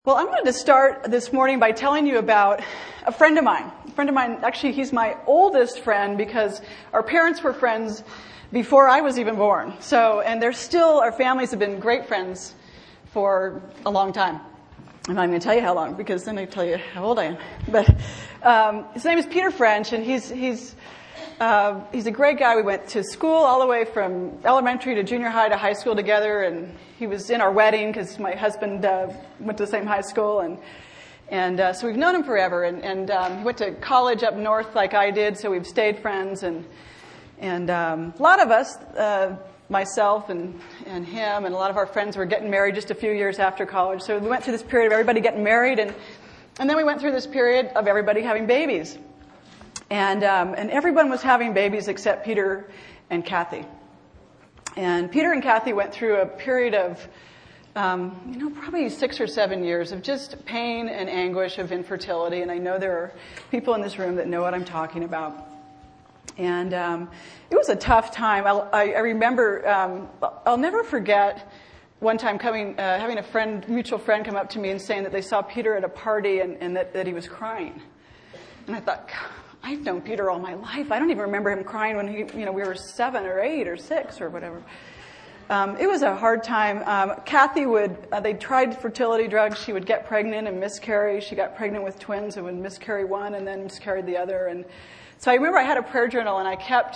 Well, I wanted to start this morning by telling you about a friend of mine. Actually, he's my oldest friend because our parents were friends before I was even born. And our families have been great friends for a long time. I'm not even going to tell you how long because then I tell you how old I am. But his name is Peter French, and he's a great guy. We went to school all the way from elementary to junior high to high school together, and he was in our wedding because my husband went to the same high school, and so we've known him forever. And he went to college up north like I did, so we've stayed friends. And a lot of us, myself and him, and a lot of our friends were getting married just a few years after college. So we went through this period of everybody getting married, and then we went through this period of everybody having babies. And everyone was having babies except Peter and Kathy. And Peter and Kathy went through a period of, probably 6 or 7 years of just pain and anguish of infertility. And I know there are people in this room that know what I'm talking about. And it was a tough time. I remember, I'll never forget one time having a mutual friend come up to me and saying that they saw Peter at a party and that he was crying. And I thought, I've known Peter all my life. I don't even remember him crying when we were 7 or 8 or 6 or whatever. It was a hard time. Kathy they tried fertility drugs. She would get pregnant and miscarry. She got pregnant with twins and would miscarry one and then miscarried the other. And so I remember I had a prayer journal, and I kept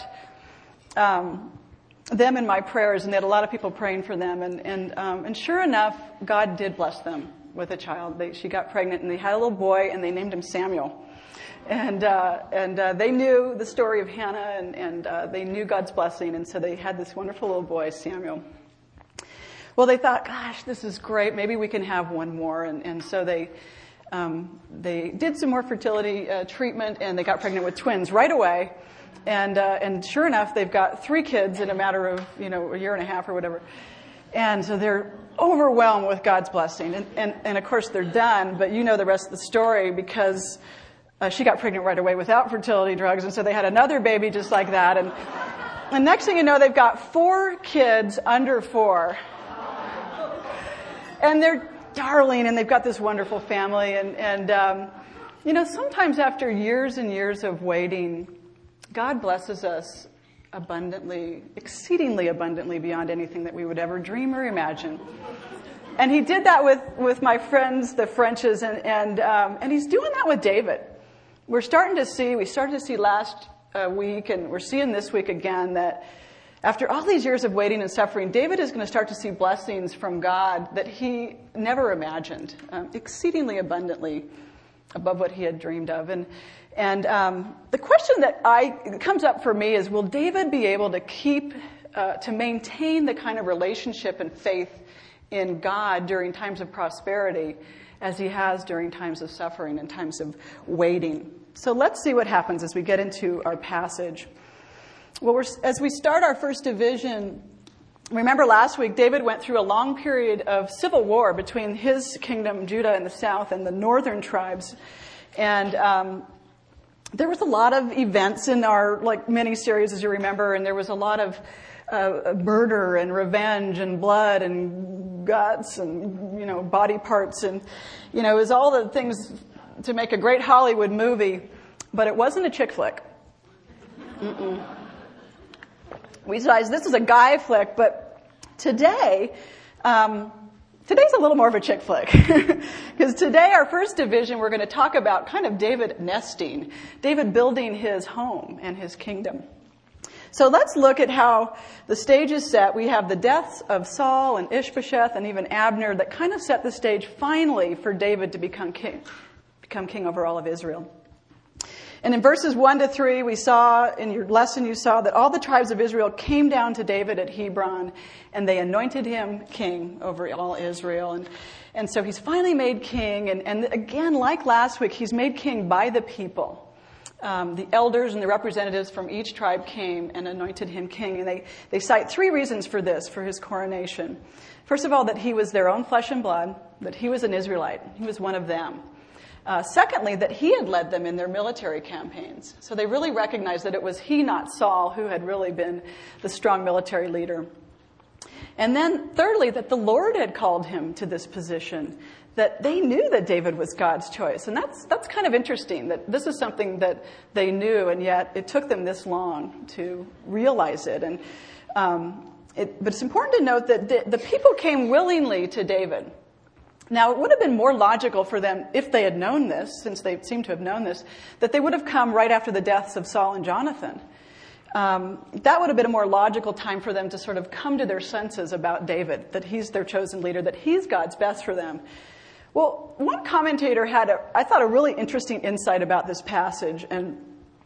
them in my prayers, and they had a lot of people praying for them. And sure enough, God did bless them with a child. She got pregnant, and they had a little boy, and they named him Samuel. And they knew the story of Hannah, and they knew God's blessing, and so they had this wonderful little boy, Samuel. Well, they thought, gosh, this is great. Maybe we can have one more, and so they did some more fertility treatment, and they got pregnant with twins right away. And sure enough, they've got 3 kids in a matter of a year and a half or whatever. And so they're overwhelmed with God's blessing, and of course they're done. But you know the rest of the story because. She got pregnant right away without fertility drugs, and so they had another baby just like that. And next thing you know, they've got 4 kids under 4. And they're darling, and they've got this wonderful family. And sometimes after years and years of waiting, God blesses us abundantly, exceedingly abundantly beyond anything that we would ever dream or imagine. And he did that with my friends, the Frenches, and he's doing that with David. We started to see last week, and we're seeing this week again, that after all these years of waiting and suffering, David is going to start to see blessings from God that he never imagined, exceedingly abundantly above what he had dreamed of. And the question that comes up for me is, will David be able to maintain the kind of relationship and faith in God during times of prosperity as he has during times of suffering and times of waiting? So let's see what happens as we get into our passage. Well, as we start our first division, remember last week David went through a long period of civil war between his kingdom, Judah in the south, and the northern tribes. And there was a lot of events in our mini-series, as you remember, and there was a lot of murder and revenge and blood and guts and, body parts. And, it was all the things to make a great Hollywood movie, but it wasn't a chick flick. We decided this is a guy flick, but today's a little more of a chick flick. Because today, our first division, we're going to talk about kind of David nesting, David building his home and his kingdom. So let's look at how the stage is set. We have the deaths of Saul and Ishbosheth and even Abner that kind of set the stage finally for David to become king over all of Israel. And in verses 1 to 3, we saw, in your lesson you saw, that all the tribes of Israel came down to David at Hebron, and they anointed him king over all Israel. And so he's finally made king, and again, like last week, he's made king by the people. The elders and the representatives from each tribe came and anointed him king. And they cite 3 reasons for this, for his coronation. First of all, that he was their own flesh and blood, that he was an Israelite. He was one of them. Secondly, that he had led them in their military campaigns. So they really recognized that it was he, not Saul, who had really been the strong military leader. And then thirdly, that the Lord had called him to this position, that they knew that David was God's choice. And that's kind of interesting, that this is something that they knew, and yet it took them this long to realize it. And but it's important to note that the people came willingly to David. Now, it would have been more logical for them, if they had known this, since they seem to have known this, that they would have come right after the deaths of Saul and Jonathan. That would have been a more logical time for them to sort of come to their senses about David, that he's their chosen leader, that he's God's best for them. Well, one commentator had, I thought, a really interesting insight about this passage, and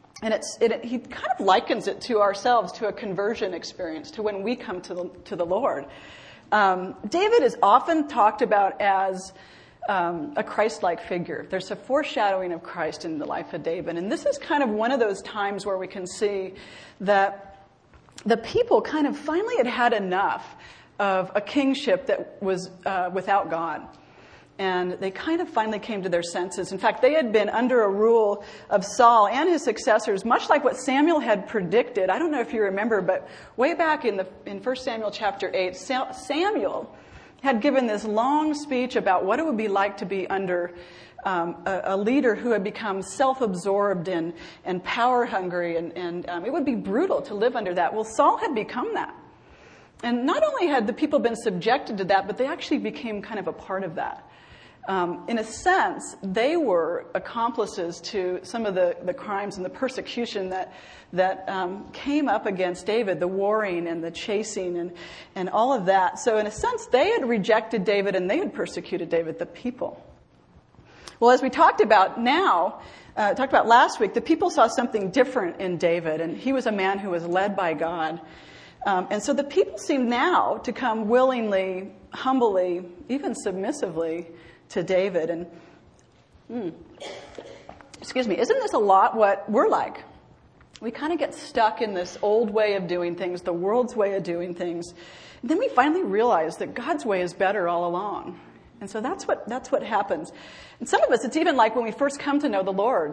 he kind of likens it to ourselves, to a conversion experience, to when we come to the Lord. David is often talked about as a Christ-like figure. There's a foreshadowing of Christ in the life of David. And this is kind of one of those times where we can see that the people kind of finally had enough of a kingship that was without God. And they kind of finally came to their senses. In fact, they had been under a rule of Saul and his successors, much like what Samuel had predicted. I don't know if you remember, but way back in 1 Samuel chapter 8, Samuel had given this long speech about what it would be like to be under a leader who had become self-absorbed and power-hungry, and it would be brutal to live under that. Well, Saul had become that. And not only had the people been subjected to that, but they actually became kind of a part of that. In a sense, they were accomplices to some of the crimes and the persecution that came up against David, the warring and the chasing and all of that. So in a sense, they had rejected David and they had persecuted David, the people. Well, as we talked about last week, the people saw something different in David, and he was a man who was led by God. And so the people seem now to come willingly, humbly, even submissively to David. And, isn't this a lot what we're like? We kind of get stuck in this old way of doing things, the world's way of doing things. And then we finally realize that God's way is better all along. And so that's what happens. And some of us, it's even like when we first come to know the Lord,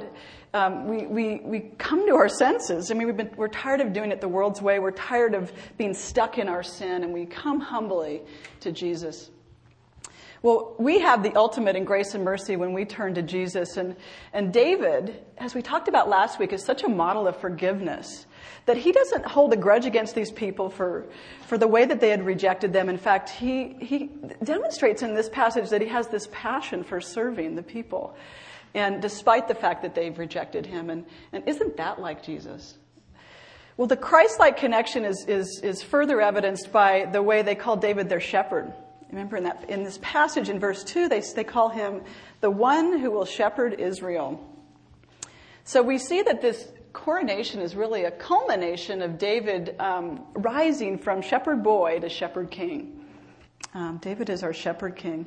we come to our senses. I mean, we're tired of doing it the world's way. We're tired of being stuck in our sin, and we come humbly to Jesus. Well, we have the ultimate in grace and mercy when we turn to Jesus. And David, as we talked about last week, is such a model of forgiveness that he doesn't hold a grudge against these people for the way that they had rejected them. In fact, he demonstrates in this passage that he has this passion for serving the people, and despite the fact that they've rejected him. And isn't that like Jesus? Well, the Christ-like connection is further evidenced by the way they call David their shepherd. Remember in this passage in verse 2, they call him the one who will shepherd Israel. So we see that this coronation is really a culmination of David rising from shepherd boy to shepherd king. David is our shepherd king.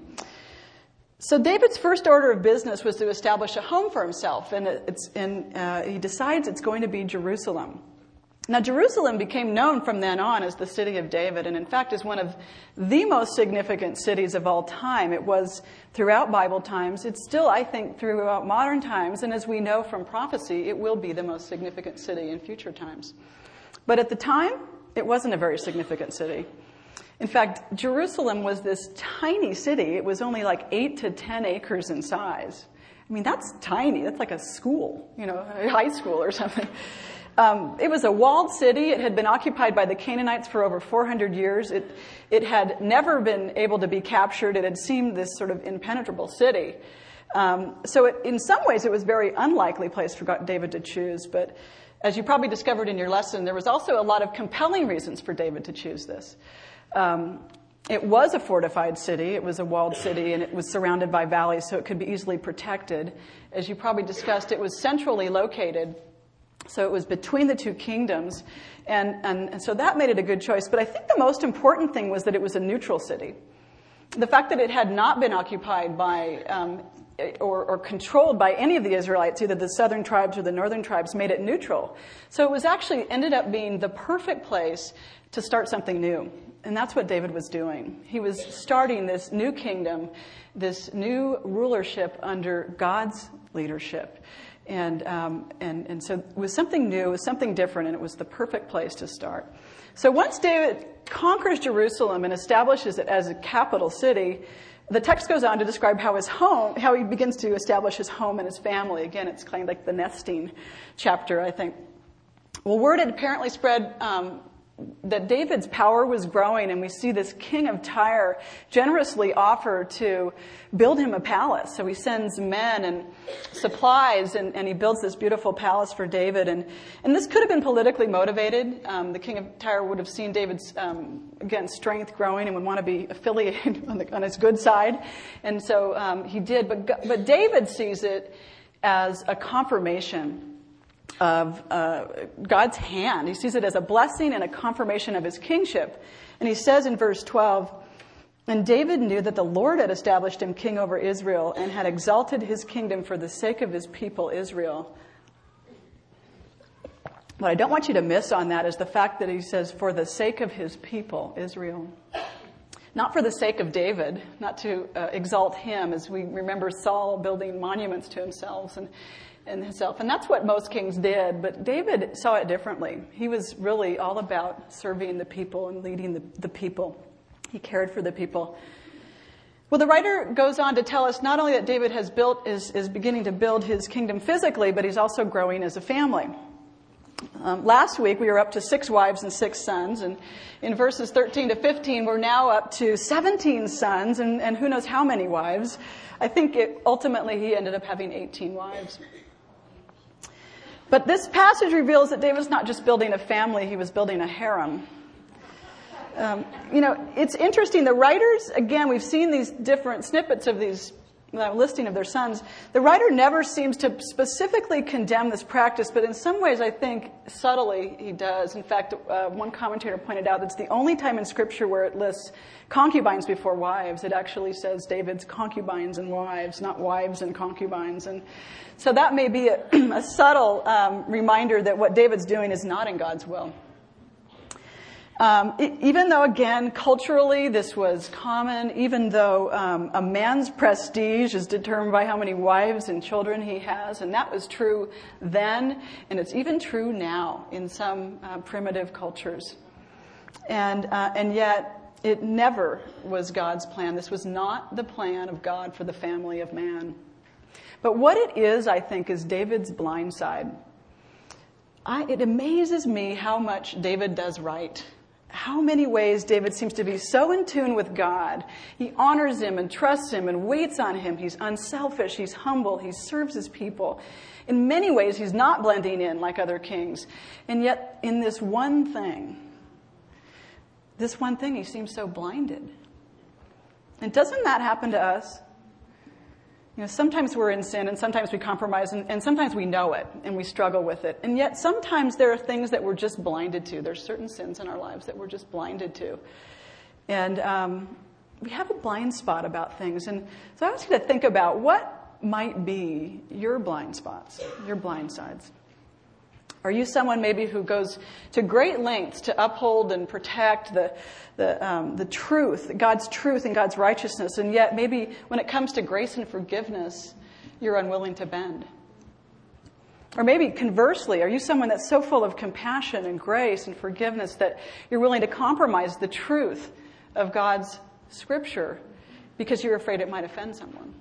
So David's first order of business was to establish a home for himself, and he decides it's going to be Jerusalem. Now, Jerusalem became known from then on as the city of David, and in fact is one of the most significant cities of all time. It was throughout Bible times. It's still, I think, throughout modern times, and as we know from prophecy, it will be the most significant city in future times. But at the time, it wasn't a very significant city. In fact, Jerusalem was this tiny city. It was only like 8 to 10 acres in size. I mean, that's tiny. That's like a school, a high school or something. It was a walled city. It had been occupied by the Canaanites for over 400 years. It had never been able to be captured. It had seemed this sort of impenetrable city. In some ways, it was a very unlikely place for David to choose. But as you probably discovered in your lesson, there was also a lot of compelling reasons for David to choose this. It was a fortified city. It was a walled city, and it was surrounded by valleys, so it could be easily protected. As you probably discussed, it was centrally located. So it was between the two kingdoms, and so that made it a good choice. But I think the most important thing was that it was a neutral city. The fact that it had not been occupied by or controlled by any of the Israelites, either the southern tribes or the northern tribes, made it neutral. So it was actually ended up being the perfect place to start something new. And that's what David was doing. He was starting this new kingdom, this new rulership under God's leadership. And so it was something new, it was something different, and it was the perfect place to start. So once David conquers Jerusalem and establishes it as a capital city, the text goes on to describe how how he begins to establish his home and his family. Again, it's kind of like the nesting chapter, I think. Well, word had apparently spread that David's power was growing, and we see this king of Tyre generously offer to build him a palace. So he sends men and supplies, and he builds this beautiful palace for David. And this could have been politically motivated. The king of Tyre would have seen David's, again, strength growing and would want to be affiliated on his good side. And so he did. But David sees it as a confirmation of God's hand. He sees it as a blessing and a confirmation of his kingship. And he says in verse 12, "And David knew that the Lord had established him king over Israel and had exalted his kingdom for the sake of his people Israel." What I don't want you to miss on that is the fact that he says, for the sake of his people Israel. Not for the sake of David, not to exalt him, as we remember Saul building monuments to himself and himself. And that's what most kings did, but David saw it differently. He was really all about serving the people and leading the people. He cared for the people. Well, the writer goes on to tell us not only that David is beginning to build his kingdom physically, but he's also growing as a family. Last week, we were up to 6 wives and 6 sons, and in verses 13 to 15, we're now up to 17 sons, and who knows how many wives. I think ultimately he ended up having 18 wives. But this passage reveals that David's not just building a family, he was building a harem. It's interesting. The writers, again, we've seen these different snippets of these listing of their sons. The writer never seems to specifically condemn this practice, but in some ways I think subtly he does. In fact, one commentator pointed out that it's the only time in Scripture where it lists concubines before wives. It actually says David's concubines and wives, not wives and concubines. And so that may be a subtle reminder that what David's doing is not in God's will. Even though, again, culturally this was common, even though a man's prestige is determined by how many wives and children he has, and that was true then, and it's even true now in some primitive cultures. And yet, it never was God's plan. This was not the plan of God for the family of man. But what it is, I think, is David's blind side. It amazes me how much David does right. How many ways David seems to be so in tune with God. He honors him and trusts him and waits on him. He's unselfish. He's humble. He serves his people. In many ways, he's not blending in like other kings. And yet, in this one thing, he seems so blinded. And doesn't that happen to us? Sometimes we're in sin, and sometimes we compromise, and sometimes we know it, and we struggle with it. And yet sometimes there are things that we're just blinded to. There's certain sins in our lives that we're just blinded to. And we have a blind spot about things. And so I want you to think about what might be your blind spots, your blind sides. Are you someone maybe who goes to great lengths to uphold and protect the truth, God's truth and God's righteousness, and yet maybe when it comes to grace and forgiveness, you're unwilling to bend? Or maybe conversely, are you someone that's so full of compassion and grace and forgiveness that you're willing to compromise the truth of God's Scripture because you're afraid it might offend someone?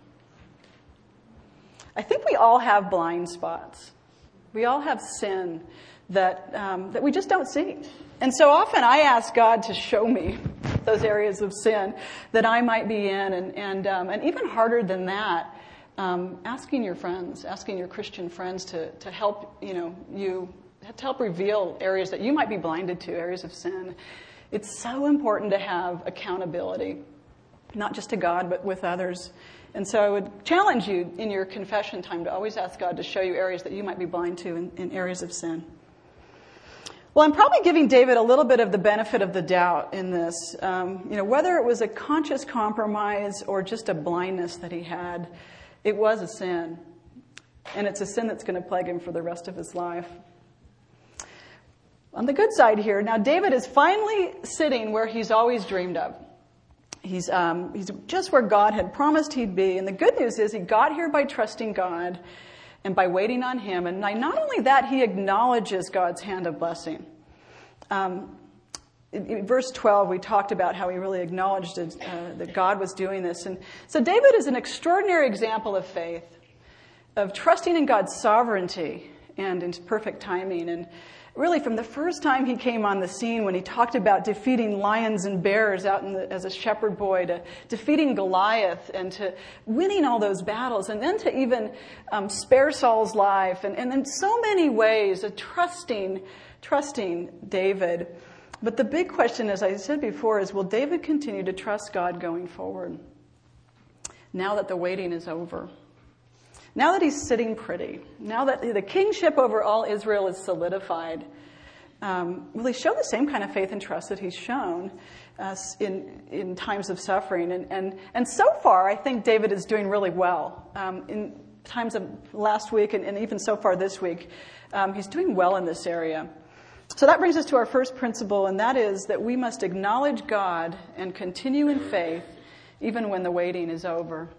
I think we all have blind spots. We all have sin that we just don't see. And so often I ask God to show me those areas of sin that I might be in. And even harder than that, asking your friends, asking your Christian friends to help, to help reveal areas that you might be blinded to, areas of sin. It's so important to have accountability, not just to God, but with others. And so I would challenge you in your confession time to always ask God to show you areas that you might be blind to in areas of sin. Well, I'm probably giving David a little bit of the benefit of the doubt in this. Whether it was a conscious compromise or just a blindness that he had, it was a sin. And it's a sin that's going to plague him for the rest of his life. On the good side here, now David is finally sitting where he's always dreamed of. He's just where God had promised he'd be. And the good news is he got here by trusting God and by waiting on him. And not only that, he acknowledges God's hand of blessing. in verse 12, we talked about how he really acknowledged that God was doing this. And so David is an extraordinary example of faith, of trusting in God's sovereignty and in perfect timing. And really, from the first time he came on the scene, when he talked about defeating lions and bears out as a shepherd boy, to defeating Goliath and to winning all those battles, and then to even spare Saul's life, and in so many ways, trusting David. But the big question, as I said before, is will David continue to trust God going forward? Now that the waiting is over. Now that he's sitting pretty. Now that the kingship over all Israel is solidified. Will he show the same kind of faith and trust that he's shown in times of suffering? And so far, I think David is doing really well. In times of last week and even so far this week, he's doing well in this area. So that brings us to our first principle, and that is that we must acknowledge God and continue in faith even when the waiting is over.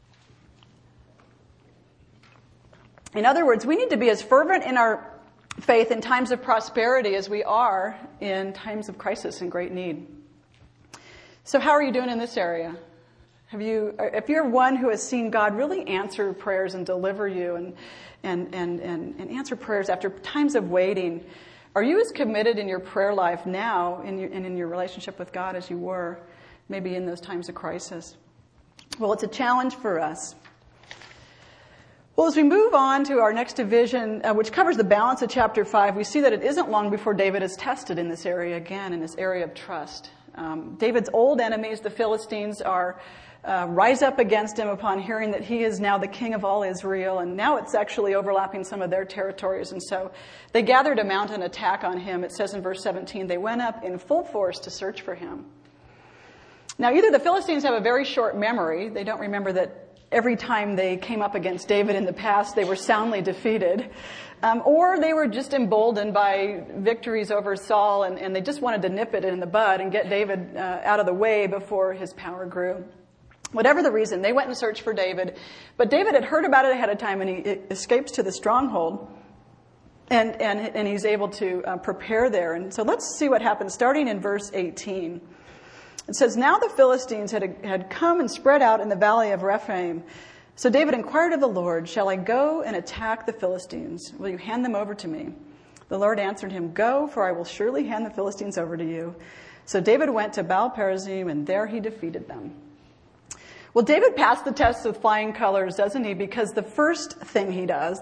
In other words, we need to be as fervent in our faith in times of prosperity as we are in times of crisis and great need. So how are you doing in this area? If you're one who has seen God really answer prayers and deliver you and answer prayers after times of waiting, are you as committed in your prayer life now and in your relationship with God as you were maybe in those times of crisis? Well, it's a challenge for us. Well, as we move on to our next division, which covers the balance of chapter 5, we see that it isn't long before David is tested in this area again, in this area of trust. David's old enemies, the Philistines, rise up against him upon hearing that he is now the king of all Israel, and now it's actually overlapping some of their territories. And so they gathered to mount an attack on him. It says in verse 17, they went up in full force to search for him. Now, either the Philistines have a very short memory. They don't remember that every time they came up against David in the past, they were soundly defeated. Or they were just emboldened by victories over Saul, and they just wanted to nip it in the bud and get David out of the way before his power grew. Whatever the reason, they went and searched for David. But David had heard about it ahead of time, and he escapes to the stronghold, and he's able to prepare there. And so let's see what happens, starting in verse 18. It says, now the Philistines had come and spread out in the valley of Rephaim. So David inquired of the Lord, shall I go and attack the Philistines? Will you hand them over to me? The Lord answered him, go, for I will surely hand the Philistines over to you. So David went to Baal-perazim, and there he defeated them. Well, David passed the test with flying colors, doesn't he? Because the first thing he does,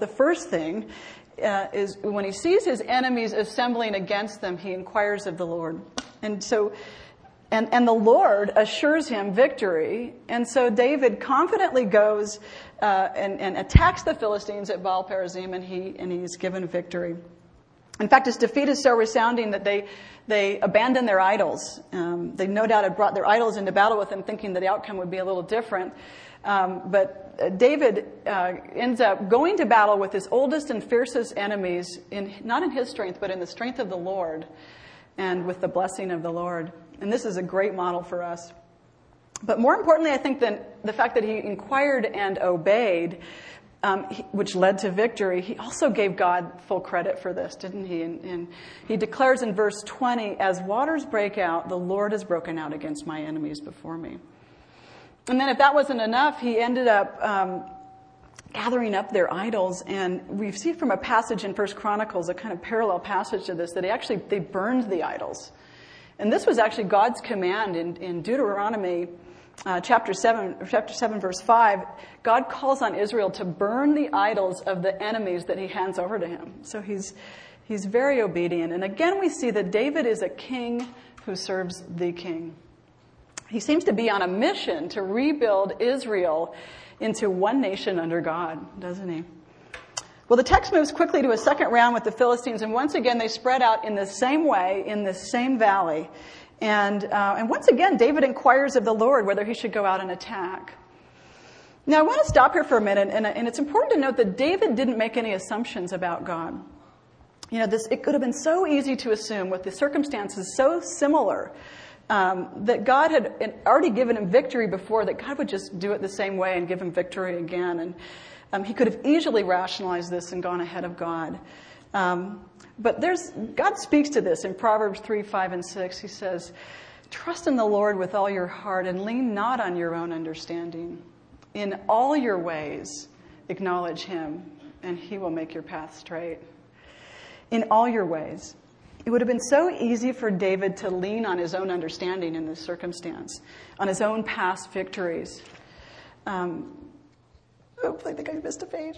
is when he sees his enemies assembling against them, he inquires of the Lord. And so... And the Lord assures him victory. And so David confidently goes and attacks the Philistines at Baal-perazim, and he's given victory. In fact, his defeat is so resounding that they abandon their idols. They no doubt had brought their idols into battle with them, thinking that the outcome would be a little different. But David ends up going to battle with his oldest and fiercest enemies, not in his strength, but in the strength of the Lord and with the blessing of the Lord. And this is a great model for us. But more importantly, I think, than the fact that he inquired and obeyed, which led to victory, he also gave God full credit for this, didn't he? And he declares in verse 20, as waters break out, the Lord has broken out against my enemies before me. And then if that wasn't enough, he ended up gathering up their idols. And we see from a passage in 1 Chronicles, a kind of parallel passage to this, that they burned the idols. And this was actually God's command in Deuteronomy chapter 7, verse 5. God calls on Israel to burn the idols of the enemies that he hands over to him. So he's very obedient. And again, we see that David is a king who serves the king. He seems to be on a mission to rebuild Israel into one nation under God, doesn't he? Well, the text moves quickly to a second round with the Philistines, and once again they spread out in the same way, in the same valley. And once again, David inquires of the Lord whether he should go out and attack. Now, I want to stop here for a minute, and it's important to note that David didn't make any assumptions about God. You know, it could have been so easy to assume, with the circumstances so similar, that God had already given him victory before, that God would just do it the same way and give him victory again. And he could have easily rationalized this and gone ahead of God. But God speaks to this in Proverbs 3, 5, and 6. He says, trust in the Lord with all your heart and lean not on your own understanding. In all your ways, acknowledge him, and he will make your path straight. In all your ways. It would have been so easy for David to lean on his own understanding in this circumstance, on his own past victories. Oops, I think I missed a page.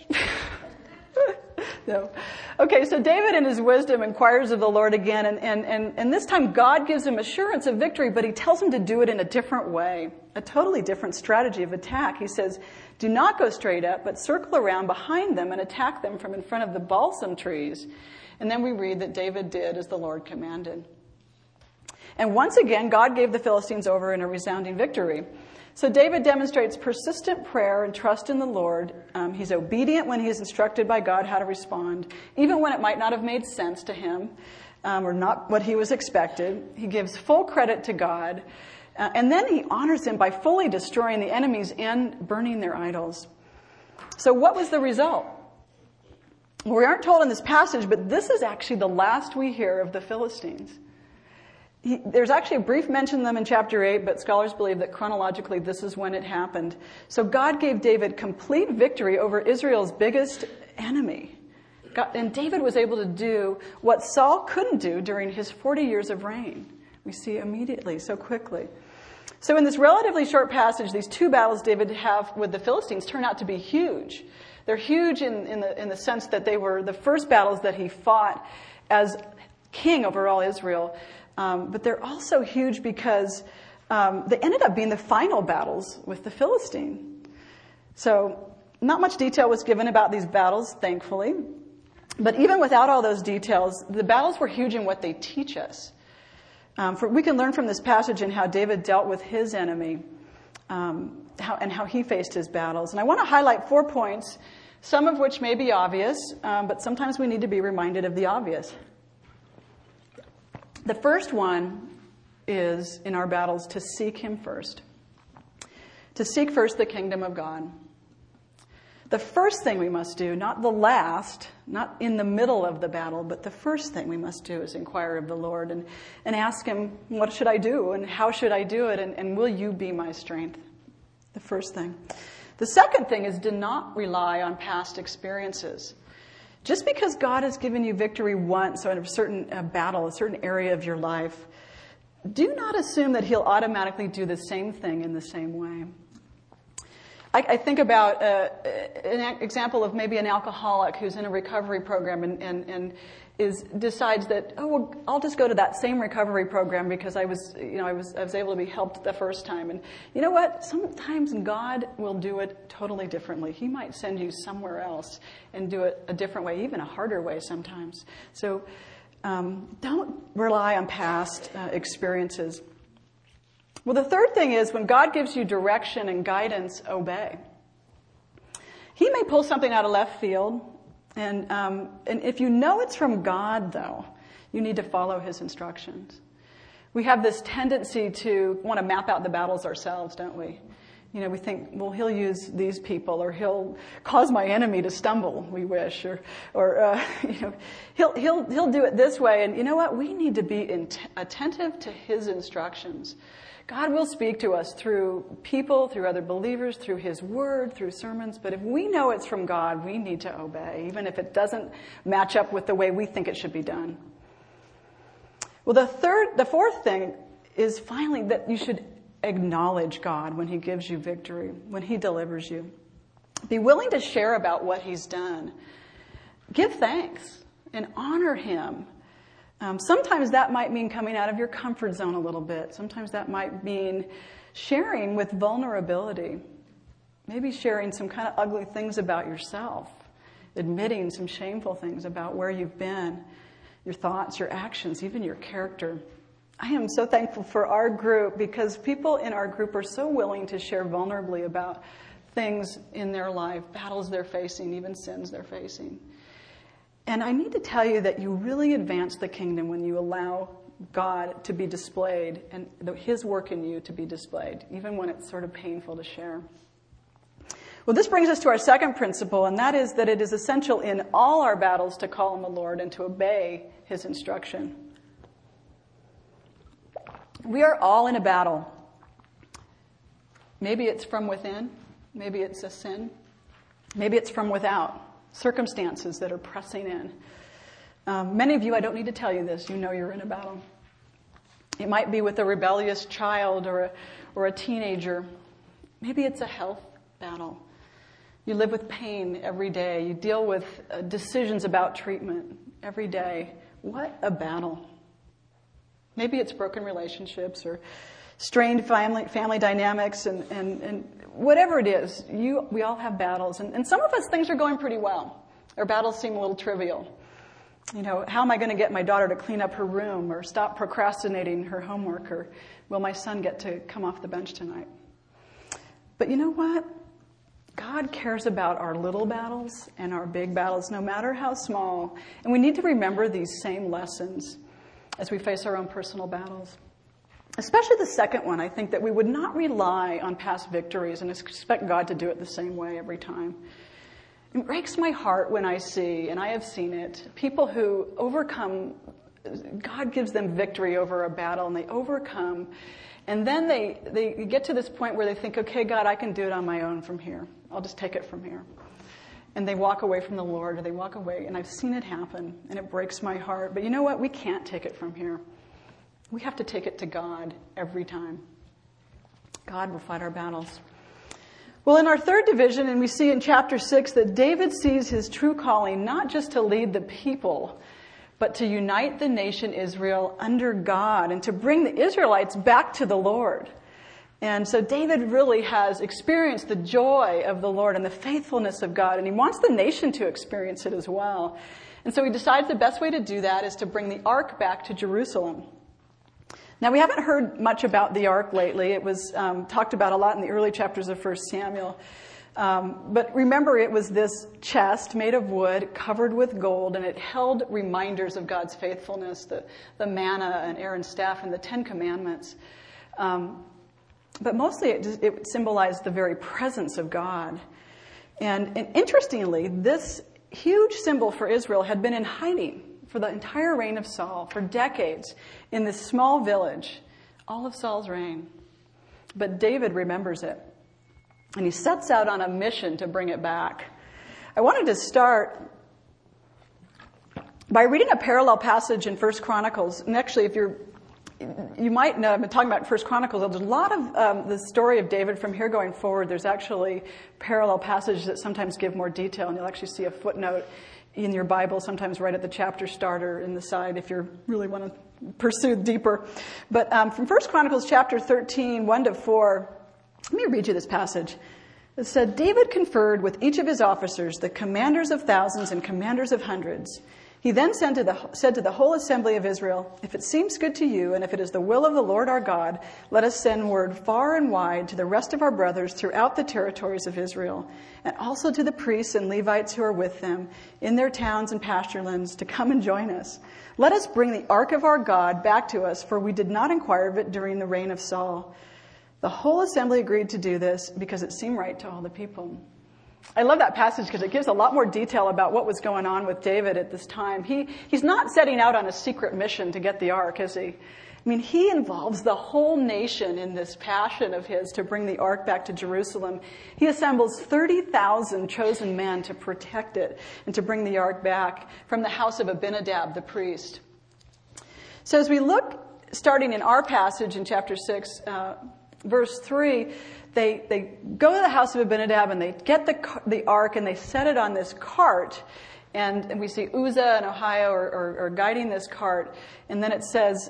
No. Okay, so David in his wisdom inquires of the Lord again, and this time God gives him assurance of victory, but he tells him to do it in a different way, a totally different strategy of attack. He says, do not go straight up, but circle around behind them and attack them from in front of the balsam trees. And then we read that David did as the Lord commanded. And once again, God gave the Philistines over in a resounding victory. So David demonstrates persistent prayer and trust in the Lord. He's obedient when he's instructed by God how to respond, even when it might not have made sense to him or not what he was expected. He gives full credit to God. And then he honors him by fully destroying the enemies and burning their idols. So what was the result? We aren't told in this passage, but this is actually the last we hear of the Philistines. There's actually a brief mention of them in chapter 8, but scholars believe that chronologically this is when it happened. So God gave David complete victory over Israel's biggest enemy. And David was able to do what Saul couldn't do during his 40 years of reign. We see immediately, so quickly. So in this relatively short passage, these two battles David have with the Philistines turn out to be huge. They're huge in the sense that they were the first battles that he fought as king over all Israel. But they're also huge because they ended up being the final battles with the Philistine. So not much detail was given about these battles, thankfully. But even without all those details, the battles were huge in what they teach us. We can learn from this passage in how David dealt with his enemy how he faced his battles. And I want to highlight 4 points, some of which may be obvious, but sometimes we need to be reminded of the obvious. The first one is, in our battles, to seek him first. To seek first the kingdom of God. The first thing we must do, not the last, not in the middle of the battle, but the first thing we must do is inquire of the Lord and ask him, what should I do and how should I do it and will you be my strength? The first thing. The second thing is to not rely on past experiences. Just because God has given you victory once on a certain battle, a certain area of your life, do not assume that he'll automatically do the same thing in the same way. I think about an example of maybe an alcoholic who's in a recovery program and decides that, I'll just go to that same recovery program because I was able to be helped the first time. And you know what? Sometimes God will do it totally differently. He might send you somewhere else and do it a different way, even a harder way sometimes. So don't rely on past experiences. Well, the third thing is when God gives you direction and guidance, obey. He may pull something out of left field, and if you know it's from God, though, you need to follow his instructions. We have this tendency to want to map out the battles ourselves, don't we? You know, we think, well, he'll use these people, or he'll cause my enemy to stumble. We wish, or he'll do it this way. And you know what? We need to be attentive to his instructions. God will speak to us through people, through other believers, through his word, through sermons. But if we know it's from God, we need to obey, even if it doesn't match up with the way we think it should be done. Well, the fourth thing is finally that you should acknowledge God when he gives you victory, when he delivers you. Be willing to share about what he's done. Give thanks and honor him. Sometimes that might mean coming out of your comfort zone a little bit. Sometimes that might mean sharing with vulnerability. Maybe sharing some kind of ugly things about yourself. Admitting some shameful things about where you've been, your thoughts, your actions, even your character. I am so thankful for our group because people in our group are so willing to share vulnerably about things in their life, battles they're facing, even sins they're facing. And I need to tell you that you really advance the kingdom when you allow God to be displayed and his work in you to be displayed, even when it's sort of painful to share. Well, this brings us to our second principle, and that is that it is essential in all our battles to call on the Lord and to obey his instruction. We are all in a battle. Maybe it's from within. Maybe it's a sin. Maybe it's from without. Circumstances that are pressing in. Many of you, I don't need to tell you this, you know you're in a battle. It might be with a rebellious child or a teenager. Maybe it's a health battle. You live with pain every day. You deal with decisions about treatment every day. What a battle. Maybe it's broken relationships or strained family dynamics and whatever it is. We all have battles. And some of us, things are going pretty well. Our battles seem a little trivial. You know, how am I going to get my daughter to clean up her room or stop procrastinating her homework, or will my son get to come off the bench tonight? But you know what? God cares about our little battles and our big battles, no matter how small. And we need to remember these same lessons as we face our own personal battles. Especially the second one, I think that we would not rely on past victories and expect God to do it the same way every time. It breaks my heart when I see, and I have seen it, people who overcome, God gives them victory over a battle, and they overcome, and then they get to this point where they think, okay, God, I can do it on my own from here. I'll just take it from here. And they walk away from the Lord, or they walk away, and I've seen it happen, and it breaks my heart. But you know what? We can't take it from here. We have to take it to God every time. God will fight our battles. Well, in our third division, and we see in chapter 6 that David sees his true calling not just to lead the people, but to unite the nation Israel under God and to bring the Israelites back to the Lord. And so David really has experienced the joy of the Lord and the faithfulness of God, and he wants the nation to experience it as well. And so he decides the best way to do that is to bring the ark back to Jerusalem. Now, we haven't heard much about the ark lately. It was talked about a lot in the early chapters of 1 Samuel. But remember, it was this chest made of wood, covered with gold, and it held reminders of God's faithfulness, the manna and Aaron's staff and the 10 Commandments. But mostly it symbolized the very presence of God. And interestingly, this huge symbol for Israel had been in hiding for the entire reign of Saul, for decades, in this small village, all of Saul's reign. But David remembers it, and he sets out on a mission to bring it back. I wanted to start by reading a parallel passage in 1 Chronicles. And actually, you might know, I've been talking about 1 Chronicles. There's a lot of the story of David from here going forward. There's actually parallel passages that sometimes give more detail, and you'll actually see a footnote in your Bible, sometimes right at the chapter starter in the side if you really want to pursue deeper. But from 1 Chronicles chapter 13, 1-4, let me read you this passage. It said, David conferred with each of his officers, the commanders of thousands and commanders of hundreds. He then said to the whole assembly of Israel, if it seems good to you, and if it is the will of the Lord our God, let us send word far and wide to the rest of our brothers throughout the territories of Israel, and also to the priests and Levites who are with them in their towns and pasturelands to come and join us. Let us bring the ark of our God back to us, for we did not inquire of it during the reign of Saul. The whole assembly agreed to do this because it seemed right to all the people. I love that passage because it gives a lot more detail about what was going on with David at this time. He's not setting out on a secret mission to get the ark, is he? I mean, he involves the whole nation in this passion of his to bring the ark back to Jerusalem. He assembles 30,000 chosen men to protect it and to bring the ark back from the house of Abinadab, the priest. So as we look, starting in our passage in chapter 6, verse 3, they go to the house of Abinadab and they get the ark and they set it on this cart. And we see Uzzah and Ahio are guiding this cart. And then it says,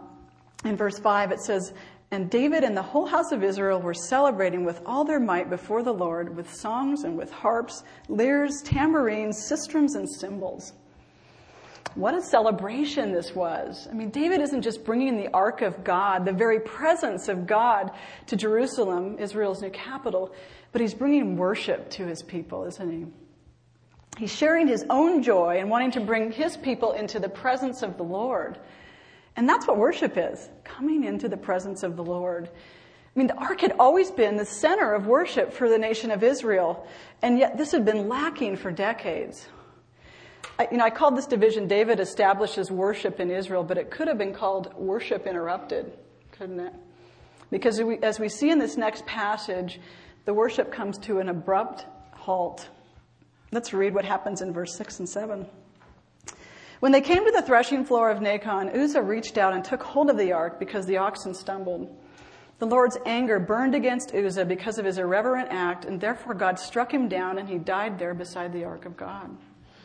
in verse 5, it says, and David and the whole house of Israel were celebrating with all their might before the Lord with songs and with harps, lyres, tambourines, sistrums, and cymbals. What a celebration this was. I mean, David isn't just bringing the ark of God, the very presence of God, to Jerusalem, Israel's new capital, but he's bringing worship to his people, isn't he? He's sharing his own joy and wanting to bring his people into the presence of the Lord. And that's what worship is, coming into the presence of the Lord. I mean, the ark had always been the center of worship for the nation of Israel, and yet this had been lacking for decades. I called this division, David establishes worship in Israel, but it could have been called worship interrupted, couldn't it? Because as we see in this next passage, the worship comes to an abrupt halt. Let's read what happens in verse 6 and 7. When they came to the threshing floor of Nacon, Uzzah reached out and took hold of the ark because the oxen stumbled. The Lord's anger burned against Uzzah because of his irreverent act, and therefore God struck him down and he died there beside the ark of God.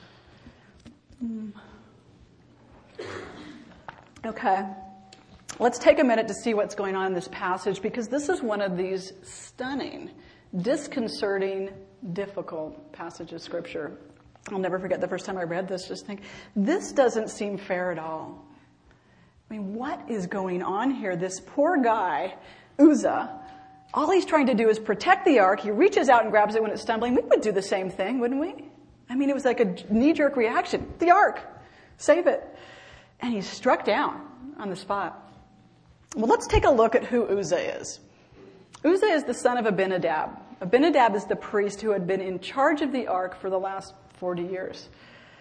Okay. Let's take a minute to see what's going on in this passage, because this is one of these stunning, disconcerting, difficult passages of Scripture. I'll never forget the first time I read this, just think, this doesn't seem fair at all. I mean, what is going on here? This poor guy, Uzzah, all he's trying to do is protect the ark. He reaches out and grabs it when it's stumbling. We would do the same thing, wouldn't we? I mean, it was like a knee-jerk reaction. The ark, save it. And he's struck down on the spot. Well, let's take a look at who Uzzah is. Uzzah is the son of Abinadab. Abinadab is the priest who had been in charge of the ark for the last 40 years.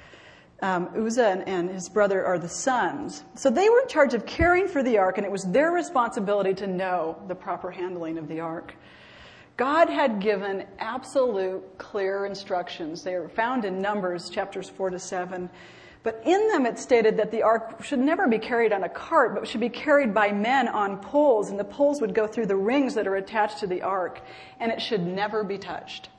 Uzzah and his brother are the sons. So they were in charge of caring for the ark, and it was their responsibility to know the proper handling of the ark. God had given absolute clear instructions. They are found in Numbers chapters 4 to 7. But in them it stated that the ark should never be carried on a cart, but should be carried by men on poles, and the poles would go through the rings that are attached to the ark, and it should never be touched.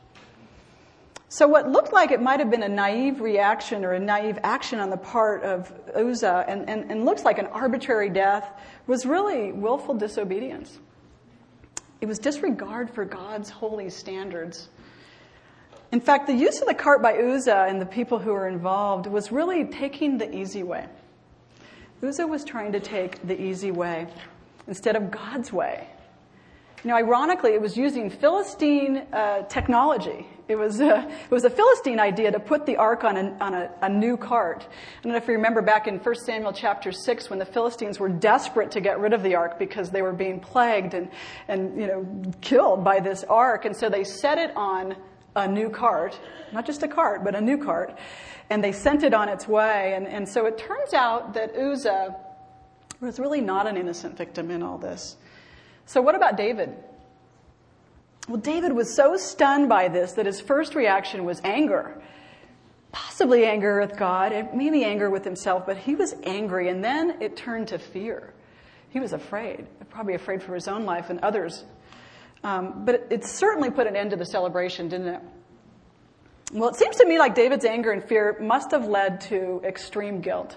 So what looked like it might have been a naive reaction or a naive action on the part of Uzzah and looks like an arbitrary death was really willful disobedience. It was disregard for God's holy standards. In fact, the use of the cart by Uzzah and the people who were involved was really taking the easy way. Uzzah was trying to take the easy way instead of God's way. You know, ironically, it was using Philistine technology. It was a Philistine idea to put the ark on a new cart. I don't know if you remember back in 1 Samuel chapter 6 when the Philistines were desperate to get rid of the ark because they were being plagued and killed by this ark, and so they set it on a new cart, not just a cart, but a new cart, and they sent it on its way. And so it turns out that Uzzah was really not an innocent victim in all this. So what about David? Well, David was so stunned by this that his first reaction was anger. Possibly anger with God, maybe anger with himself, but he was angry, and then it turned to fear. He was afraid, probably afraid for his own life and others. But it certainly put an end to the celebration, didn't it? Well, it seems to me like David's anger and fear must have led to extreme guilt.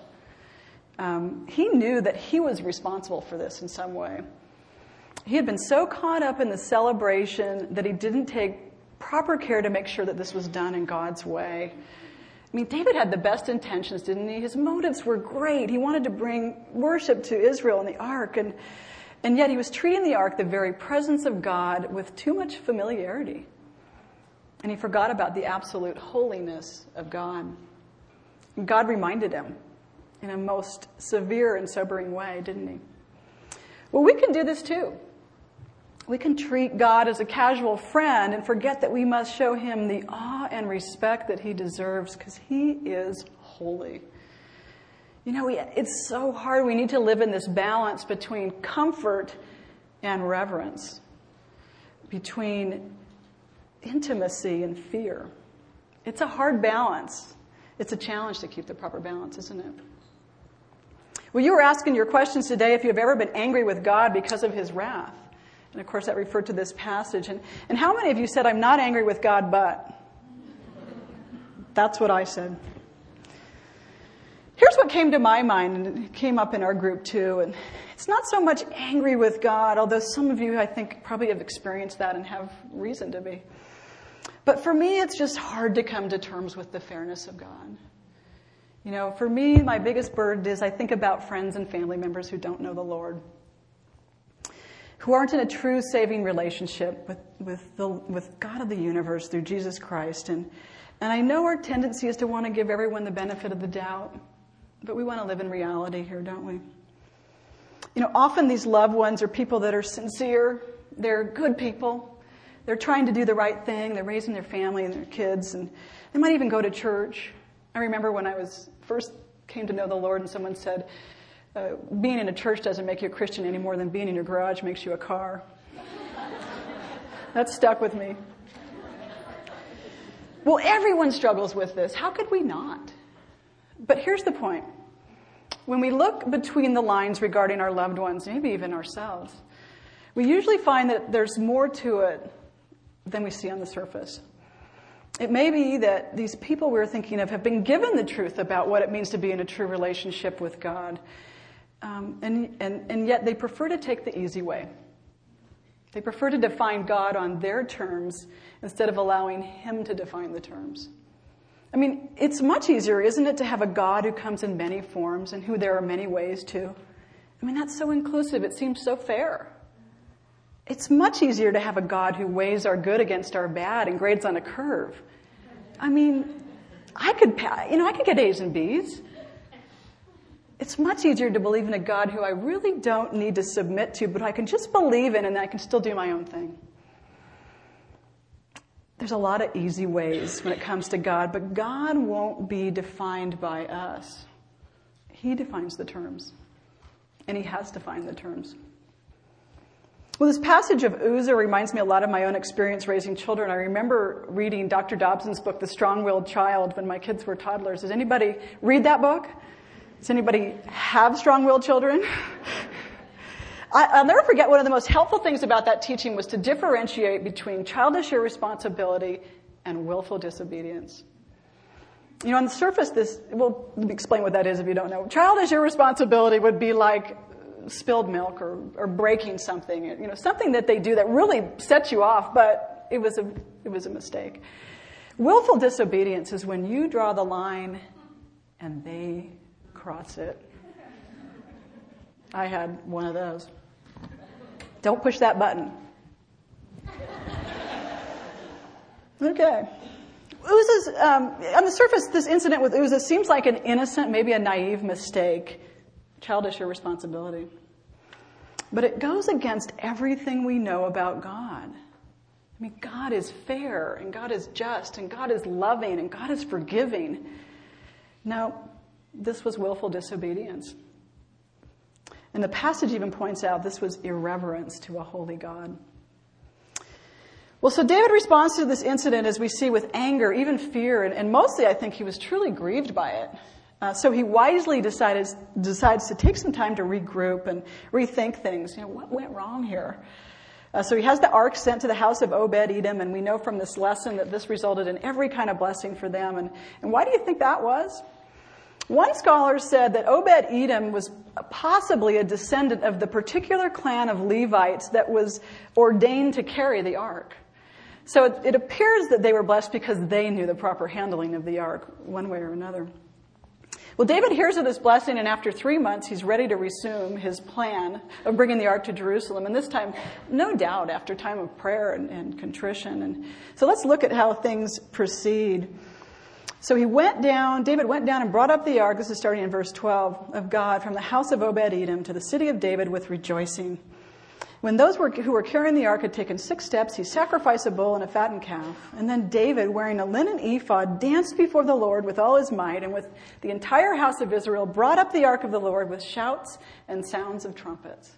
He knew that he was responsible for this in some way. He had been so caught up in the celebration that he didn't take proper care to make sure that this was done in God's way. I mean, David had the best intentions, didn't he? His motives were great. He wanted to bring worship to Israel and the ark, and yet he was treating the ark, the very presence of God, with too much familiarity. And he forgot about the absolute holiness of God. And God reminded him in a most severe and sobering way, didn't he? Well, we can do this too. We can treat God as a casual friend and forget that we must show him the awe and respect that he deserves because he is holy. You know, it's so hard. We need to live in this balance between comfort and reverence, between intimacy and fear. It's a hard balance. It's a challenge to keep the proper balance, isn't it? Well, you were asking your questions today if you've ever been angry with God because of his wrath. And of course, that referred to this passage. And how many of you said, I'm not angry with God, but? That's what I said. Here's what came to my mind, and it came up in our group too. And it's not so much angry with God, although some of you, I think, probably have experienced that and have reason to be. But for me, it's just hard to come to terms with the fairness of God. You know, for me, my biggest burden is I think about friends and family members who don't know the Lord, who aren't in a true saving relationship with God of the universe through Jesus Christ. And I know our tendency is to want to give everyone the benefit of the doubt, but we want to live in reality here, don't we? You know, often these loved ones are people that are sincere, They're good people. They're trying to do the right thing. They're raising their family and their kids, and they might even go to church. I remember when I first came to know the Lord and someone said, being in a church doesn't make you a Christian any more than being in your garage makes you a car. That stuck with me. Well, everyone struggles with this. How could we not? But here's the point. When we look between the lines regarding our loved ones, maybe even ourselves, we usually find that there's more to it than we see on the surface. It may be that these people we're thinking of have been given the truth about what it means to be in a true relationship with God, and yet they prefer to take the easy way. They prefer to define God on their terms instead of allowing Him to define the terms. I mean, it's much easier, isn't it, to have a God who comes in many forms and who there are many ways to? I mean, that's so inclusive. It seems so fair. It's much easier to have a God who weighs our good against our bad and grades on a curve. I mean, I could get A's and B's. It's much easier to believe in a God who I really don't need to submit to, but I can just believe in and I can still do my own thing. There's a lot of easy ways when it comes to God, but God won't be defined by us. He defines the terms, and He has defined the terms. Well, this passage of Uzzah reminds me a lot of my own experience raising children. I remember reading Dr. Dobson's book, The Strong-Willed Child, when my kids were toddlers. Does anybody read that book? Does anybody have strong-willed children? I'll never forget one of the most helpful things about that teaching was to differentiate between childish irresponsibility and willful disobedience. You know, on the surface, we'll explain what that is if you don't know. Childish irresponsibility would be like spilled milk or breaking something, you know, something that they do that really sets you off, but it was a mistake. Willful disobedience is when you draw the line and they cross it. I had one of those. Don't push that button. Okay. Uzzah's, on the surface, this incident with Uzzah seems like an innocent, maybe a naive mistake, childish irresponsibility. But it goes against everything we know about God. I mean, God is fair, and God is just, and God is loving, and God is forgiving. No, this was willful disobedience. And the passage even points out this was irreverence to a holy God. Well, so David responds to this incident, as we see, with anger, even fear, and mostly I think he was truly grieved by it. So he wisely decides to take some time to regroup and rethink things. You know, what went wrong here? So he has the ark sent to the house of Obed-Edom, and we know from this lesson that this resulted in every kind of blessing for them. And why do you think that was? One scholar said that Obed-Edom was possibly a descendant of the particular clan of Levites that was ordained to carry the ark. So it appears that they were blessed because they knew the proper handling of the ark, one way or another. Well, David hears of this blessing, and after 3 months, he's ready to resume his plan of bringing the ark to Jerusalem. And this time, no doubt, after time of prayer and contrition. And so let's look at how things proceed. So David went down and brought up the ark, this is starting in verse 12, of God from the house of Obed-Edom to the city of David with rejoicing. When those who were carrying the ark had taken 6 steps, he sacrificed a bull and a fattened calf. And then David, wearing a linen ephod, danced before the Lord with all his might, and with the entire house of Israel brought up the ark of the Lord with shouts and sounds of trumpets.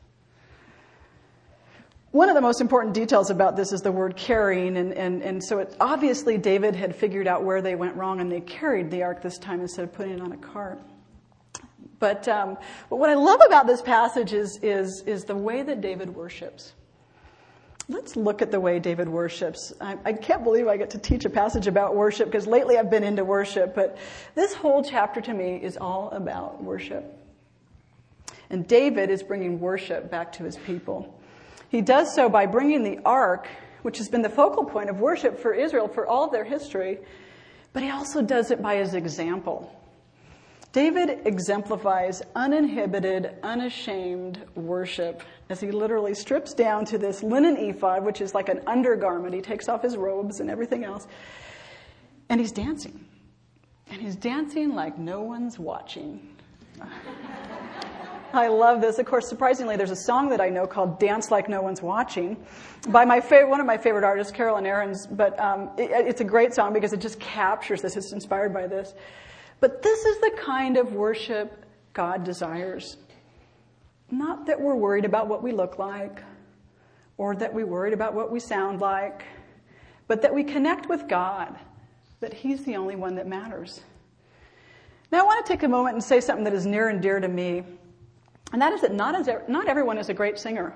One of the most important details about this is the word carrying, and so obviously David had figured out where they went wrong, and they carried the ark this time instead of putting it on a cart. But what I love about this passage is the way that David worships. Let's look at the way David worships. I can't believe I get to teach a passage about worship, because lately I've been into worship, but this whole chapter to me is all about worship. And David is bringing worship back to his people. He does so by bringing the ark, which has been the focal point of worship for Israel for all of their history, but he also does it by his example. David exemplifies uninhibited, unashamed worship as he literally strips down to this linen ephod, which is like an undergarment. He takes off his robes and everything else, and he's dancing. And he's dancing like no one's watching. I love this. Of course, surprisingly, there's a song that I know called Dance Like No One's Watching by one of my favorite artists, Carolyn Aarons. But it's a great song because it just captures this. It's inspired by this. But this is the kind of worship God desires. Not that we're worried about what we look like or that we're worried about what we sound like, but that we connect with God, that He's the only one that matters. Now, I want to take a moment and say something that is near and dear to me, and that is that not everyone is a great singer.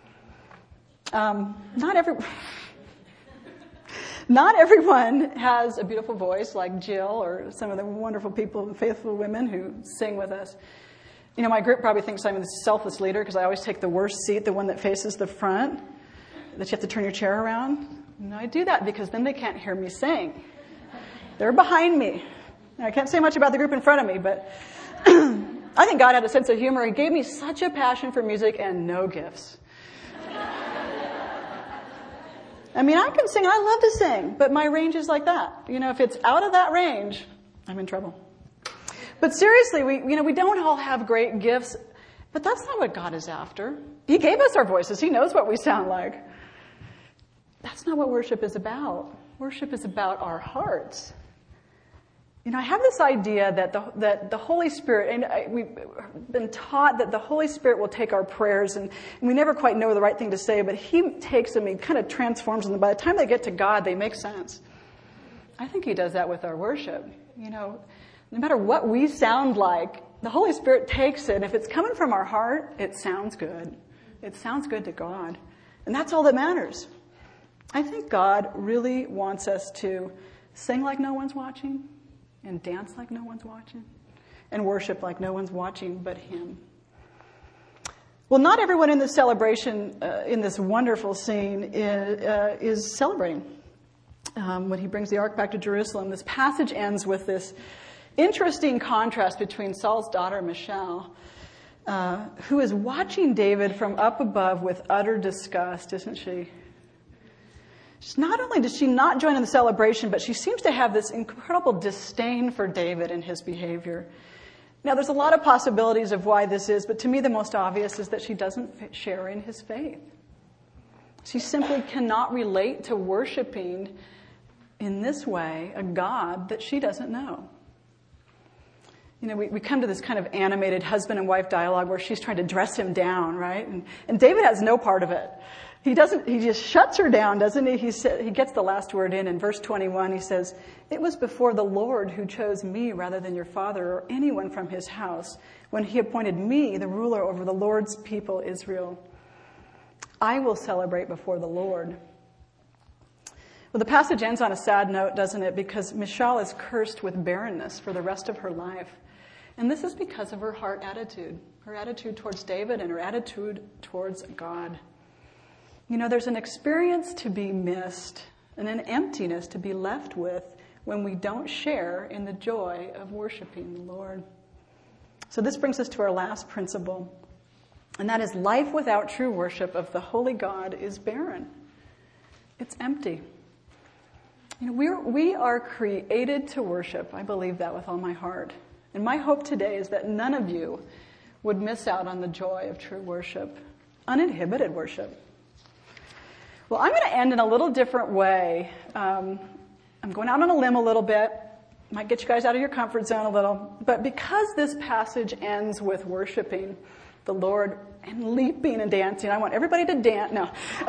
Not everyone has a beautiful voice like Jill or some of the wonderful people, faithful women who sing with us. You know, my group probably thinks I'm a selfless leader because I always take the worst seat, the one that faces the front, that you have to turn your chair around. And I do that because then they can't hear me sing. They're behind me. Now, I can't say much about the group in front of me, but I think God had a sense of humor. He gave me such a passion for music and no gifts. I mean, I can sing. I love to sing, but my range is like that. You know, if it's out of that range, I'm in trouble. But seriously, we don't all have great gifts, but that's not what God is after. He gave us our voices. He knows what we sound like. That's not what worship is about. Worship is about our hearts. You know, I have this idea that the Holy Spirit, and we've been taught that the Holy Spirit will take our prayers, and we never quite know the right thing to say, but He takes them, He kind of transforms them. By the time they get to God, they make sense. I think He does that with our worship. You know, no matter what we sound like, the Holy Spirit takes it, and if it's coming from our heart, it sounds good. It sounds good to God. And that's all that matters. I think God really wants us to sing like no one's watching, and dance like no one's watching, and worship like no one's watching but Him. Well, not everyone in this celebration, in this wonderful scene, is celebrating. When He brings the ark back to Jerusalem, this passage ends with this interesting contrast between Saul's daughter, Michal, who is watching David from up above with utter disgust, isn't she? Not only does she not join in the celebration, but she seems to have this incredible disdain for David and his behavior. Now, there's a lot of possibilities of why this is, but to me the most obvious is that she doesn't share in his faith. She simply cannot relate to worshiping in this way a God that she doesn't know. You know, we come to this kind of animated husband and wife dialogue where she's trying to dress him down, right? And David has no part of it. He just shuts her down, doesn't he? He gets the last word in verse 21. He says, "It was before the Lord who chose me rather than your father or anyone from his house when He appointed me the ruler over the Lord's people, Israel. I will celebrate before the Lord." Well, the passage ends on a sad note, doesn't it? Because Michal is cursed with barrenness for the rest of her life. And this is because of her heart attitude towards David and her attitude towards God. You know, there's an experience to be missed and an emptiness to be left with when we don't share in the joy of worshiping the Lord. So this brings us to our last principle, and that is life without true worship of the holy God is barren. It's empty. You know, we are created to worship. I believe that with all my heart. And my hope today is that none of you would miss out on the joy of true worship, uninhibited worship. Well, I'm going to end in a little different way. I'm going out on a limb a little bit. Might get you guys out of your comfort zone a little. But because this passage ends with worshiping the Lord and leaping and dancing, I want everybody to dance. No.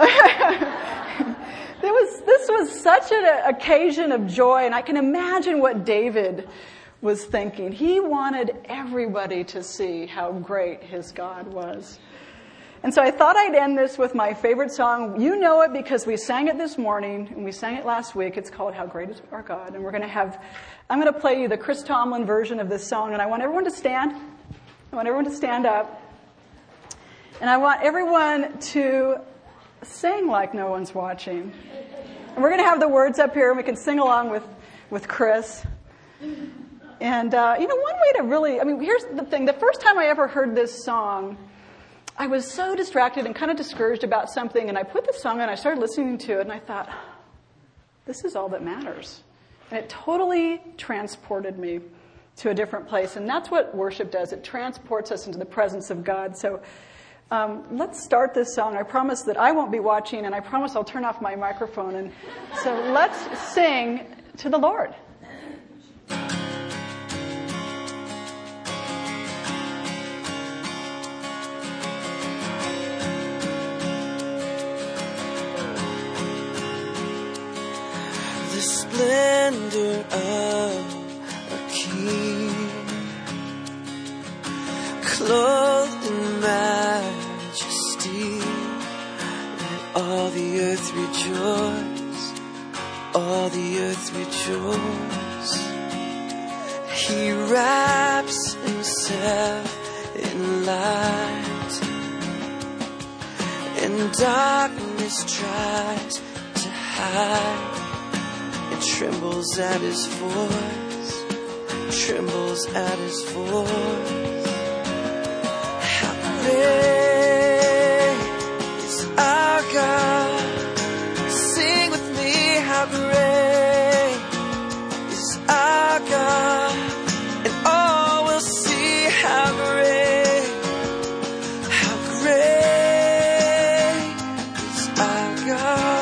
This was such an occasion of joy, and I can imagine what David was thinking. He wanted everybody to see how great his God was. And so I thought I'd end this with my favorite song. You know it because we sang it this morning and we sang it last week. It's called How Great Is Our God. And I'm going to play you the Chris Tomlin version of this song. And I want everyone to stand. I want everyone to stand up. And I want everyone to sing like no one's watching. And we're going to have the words up here and we can sing along with Chris. And, one way to really, here's the thing. The first time I ever heard this song, I was so distracted and kind of discouraged about something, and I put the song on, I started listening to it, and I thought, this is all that matters. And it totally transported me to a different place. And that's what worship does. It transports us into the presence of God. So let's start this song. I promise that I won't be watching, and I promise I'll turn off my microphone. And so let's sing to the Lord. The splendor of a king, clothed in majesty, let all the earth rejoice, all the earth rejoice. He wraps himself in light, and darkness tries to hide. It trembles at his voice, trembles at his voice. How great is our God? Sing with me, how great is our God? And all will see how great is our God.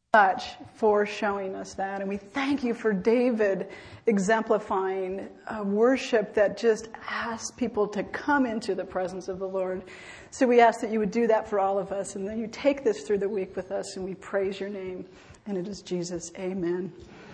Much for showing us that. And we thank you for David exemplifying a worship that just asks people to come into the presence of the Lord. So we ask that you would do that for all of us, and then you take this through the week with us, and we praise your name. And it is Jesus. Amen.